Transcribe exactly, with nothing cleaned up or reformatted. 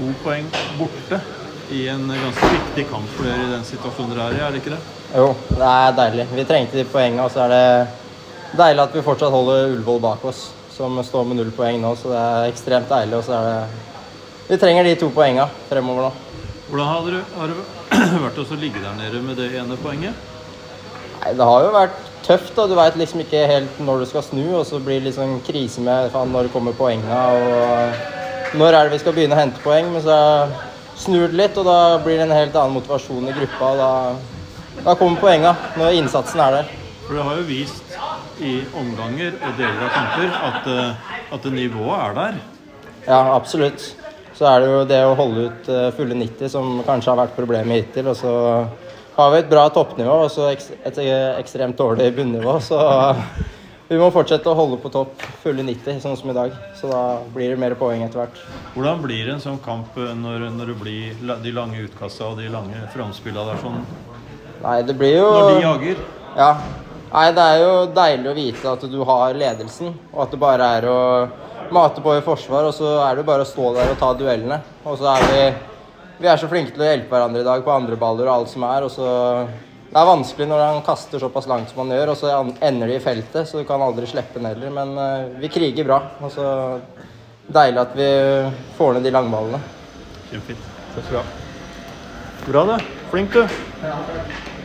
to poeng borte i en ganske viktig kamp for dere i den situasjonen dere er i, er det ikke det? Jo, det er deilig. Vi trengte de poengene, og så er det deilig at vi fortsatt holder Ullevål bak oss, som står med null poeng nå, så det er ekstremt deilig, og så er det... Vi trenger de to poengene fremover nå. Hvordan har det, har det vært å ligge der nede med det ene poenget? Nei, det har jo vært tøft, da. Du vet liksom ikke helt når du skal snu, og så blir det liksom krise med faen, når det kommer poengene, og når er det vi skal begynne å hente poeng, men så snur det litt, og da blir det en helt annen motivasjon i gruppa, og da, da kommer poengene når innsatsen er der. For det har jo vist i omganger og deler av kamper at, at nivået er der. Ja, absolutt. Så er det jo det å holde ut fulle nitti som kanskje har vært problemet hittil, og så har vi et bra toppnivå og så et ekstremt dårlig bunnivå, så vi må fortsette å holde på topp fulle nitti, sånn som i dag, så da blir det mer poeng etter hvert. Hvordan blir en sånn kamp når, når det blir de lange utkastene og de lange framspillene der sånn? Nei, det blir jo... Når de jager? Ja. Nei, det er jo deilig å vite at du har ledelsen, og at det bare er å mate på i forsvar, og så er det bare å stå der og ta duellene. Og så er vi, vi er så flinke til å hjelpe hverandre i dag på andre baller og alt som er, og så det er vanskelig når han kaster såpass langt som han gjør, og så ender de i feltet, så du kan aldri slippe den heller, men uh, vi kriger bra, og så deilig at vi får ned de langballene. Kjempefint. Takk skal du ha. Bra det. Flink du. Ja.